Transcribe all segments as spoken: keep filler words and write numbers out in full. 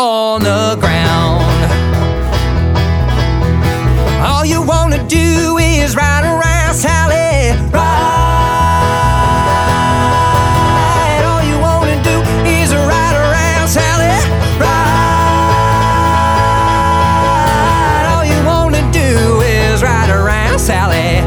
on the ground. All you wanna do is ride around, Sally, ride. All you wanna do is ride around, Sally, ride. All you wanna do is ride around, Sally,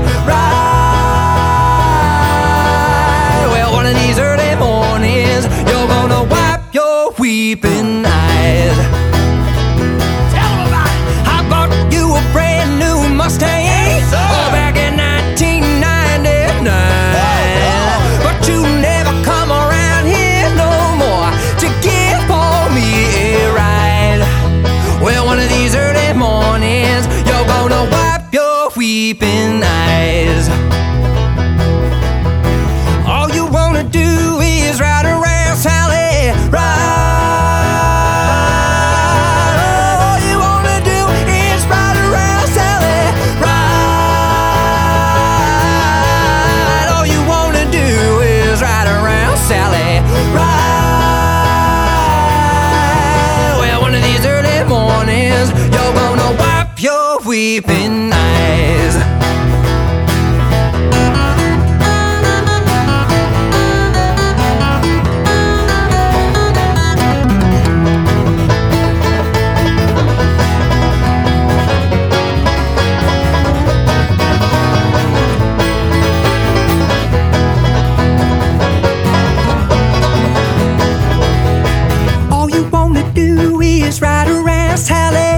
ride. Well, one of these early mornings, you're gonna wipe your weeping eyes. Tell them about it. I bought you a brand new Mustang, yes, oh, back in nineteen ninety-nine. But you never come around here no more to give for me a ride. Well, one of these early mornings, you're gonna wipe your weeping eyes. All you wanna do is ride around, Sally, ride. All you wanna do is ride around, Sally, ride. All you wanna do is ride around, Sally, ride. Well, one of these early mornings, you're gonna wipe your weeping eyes. All you wanna do is ride around, Sally,